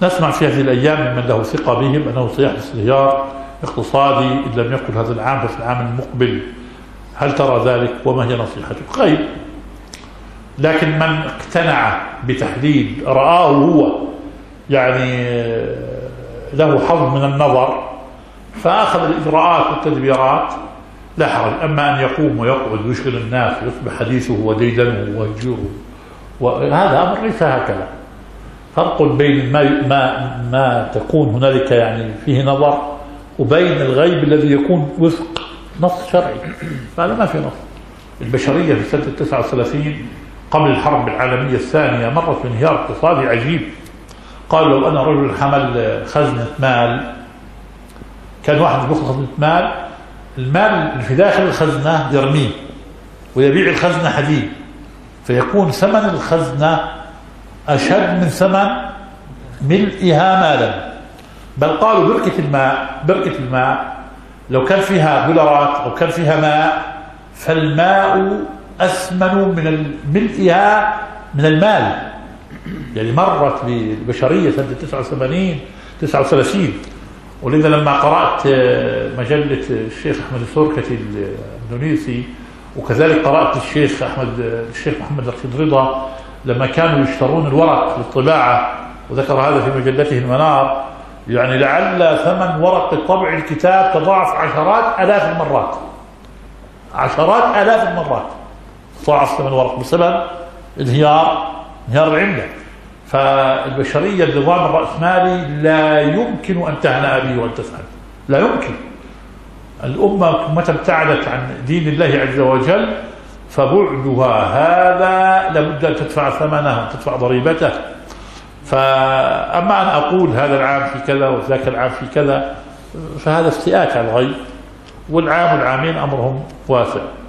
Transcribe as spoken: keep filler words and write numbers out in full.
نسمع في هذه الأيام ممن له ثقة بهم أنه سيحدث انهيار اقتصادي إن لم يكن هذا العام ففي العام المقبل. هل ترى ذلك وما هي نصيحتك؟ خير، لكن من اقتنع بتحديد رآه هو يعني له حظ من النظر فأخذ الإجراءات والتدبيرات لا حرج. أما أن يقوم ويقعد ويشغل الناس ويصبح حديثه وديدنه وهجوره وهذا أمر ليس هكذا. فرق بين ما, ما, ما تكون هنالك يعني فيه نظر وبين الغيب الذي يكون وفق نص شرعي. فهذا ما في نص. البشرية في سنة تسعة وثلاثين قبل الحرب العالمية الثانية مرت بانهيار اقتصادي عجيب. قالوا لو أنا رجل حمل خزنة مال، كان واحد يأخذ خزنة مال، المال اللي في داخل الخزنة يرميه ويبيع الخزنة حديد، فيكون ثمن الخزنة أشد من ثمن ملئها مالا. بل قالوا بركة الماء بركة الماء لو كان فيها دولارات أو كان فيها ماء فالماء أثمن من ملئها من المال. يعني مرت بالبشرية سنة تسعة وثمانين تسعة وثلاثين. ولذا لما قرأت مجلة الشيخ أحمد السوركتي الإندونيسي وكذلك قرأت الشيخ أحمد الشيخ محمد رشيد رضا لما كانوا يشترون الورق للطباعة، وذكر هذا في مجلته المنار، يعني لعل ثمن ورق طبع الكتاب تضاعف عشرات آلاف المرات عشرات آلاف المرات ضاعف ثمن ورق بسبب انهيار انهيار العملة. فالبشرية النظام الرأسمالي لا يمكن أن تهنأ به وأن تسعد، لا يمكن. الأمة متى ابتعدت عن دين الله عز وجل فبعدها هذا لابد أن تدفع ثمنه تدفع ضريبته. فأما أن أقول هذا العام في كذا وذاك العام في كذا فهذا استئاءة على الغيب، والعام والعامين أمرهم واسع.